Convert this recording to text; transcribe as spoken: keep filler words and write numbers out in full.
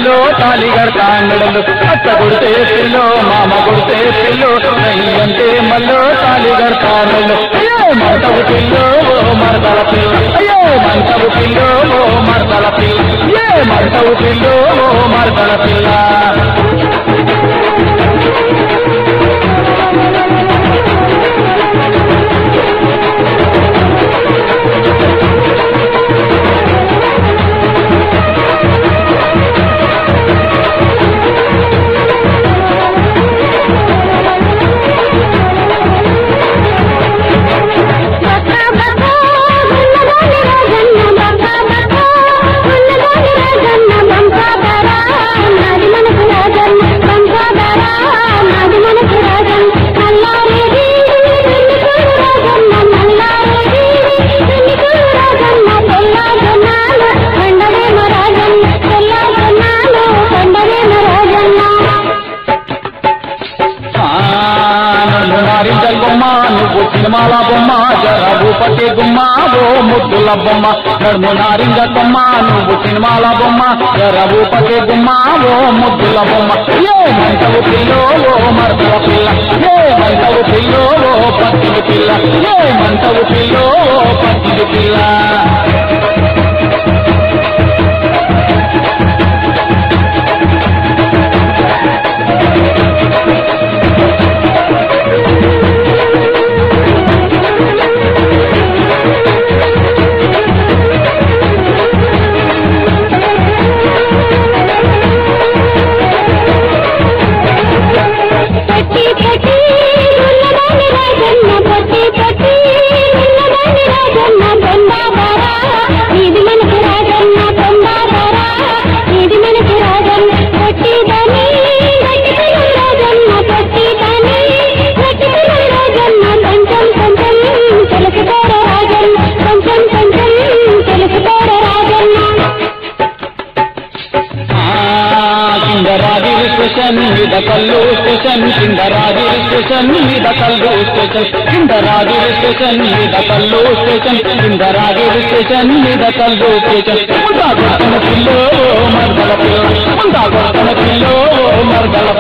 మల్లో తాలి గడతా మెడలు అత్త కొడితే పిల్లో మామ కొడితే పిల్లో అంటే మల్లో తాలి గడతా మెడలు అయ్యో మంటవు పిల్లో ఓ మరదల పిల్ల అయ్యో మంటవు పిల్లో ఓ మరదల పిల్ల ఏ మంటవు పిల్లో ఓ మరదల పిల్ల నువ్వు సినిమాల బొమ్మ జర భూపతి గుమ్మ ఓ ముద్దుల బొమ్మ నడుము నారింజ కొమ్మ నువ్వు సినిమాల బొమ్మ జర భూపతి గుమ్మ ఓ ముద్దుల బొమ్మ ఏ మంటవు పిల్లో ఓ మరదల పిల్ల ఏ మంటవు పిల్లో ఓ పత్తిడి పిల్ల ఏ మంటవు పిల్లో ఓ పత్తిడి పిల్ల మీద కల్లు స్టేషన్ కింద రాజీ స్టేషన్ మీద కల్లు స్టేషన్ కింద రాజీ స్టేషన్ మీద కల్లు స్టేషన్ కింద రాజీ స్టేషన్ మీద కల్లు స్టేషన్ ముందా కొడుతున్న పిల్లో మరదల పిల్ల ముందా కొడుతున్న పిల్లో మరదల